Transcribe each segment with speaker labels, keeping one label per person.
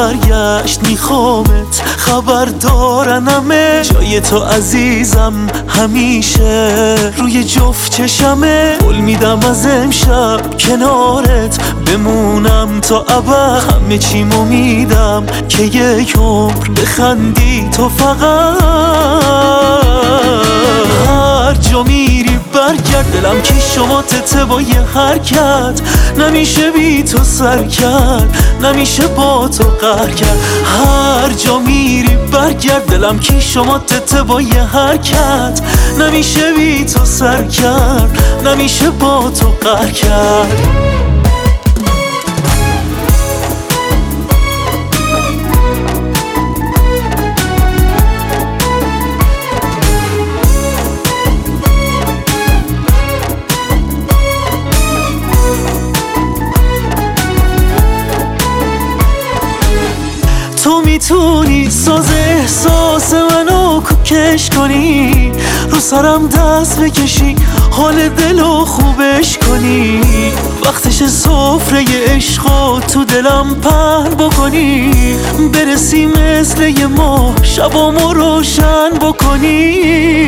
Speaker 1: برگشت میخوامت، خبر دارنمه جای تو عزیزم همیشه روی جفت چشمه. قول میدم از امشب کنارت بمونم تا ابد، همه چیمو میدم که یک عمر بخندی تو فقط. هر جا میری برگرد، دلم که شما تته با یه حرکت، نمیشه بی تو سر کرد، نمیشه با تو قهر کرد. هر جا میری برگرد، دلم که شما تته با یه حرکت، نمیشه بی تو سر کرد، نمیشه با تو قهر کرد. تو میتونی ساز احساس منو کوکش کنی، رو سرم دست بکشی، حال دلو خوبش کنی، وقتش سفره عشقو تو دلم پهن بکنی، برسی مثل یه ماه شبامو روشن بکنی.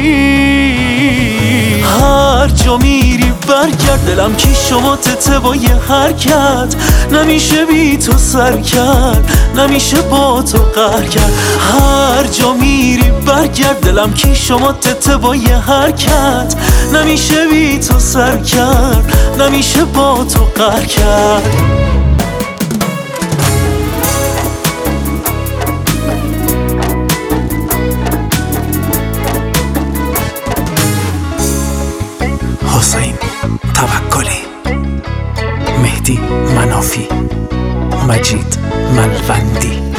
Speaker 1: هر جا میری برگرد، دلم که شما تته با یه حرکت، نمیشه بی تو سر کرد، نمیشه با تو قهر کرد. هر جا میری برگرد، دلم که شما تته با یه حرکت، نمیشه بی تو سر کرد، نمیشه با تو قهر کرد.
Speaker 2: حسین توکلی، مهدی منافی، مجید ملوندی.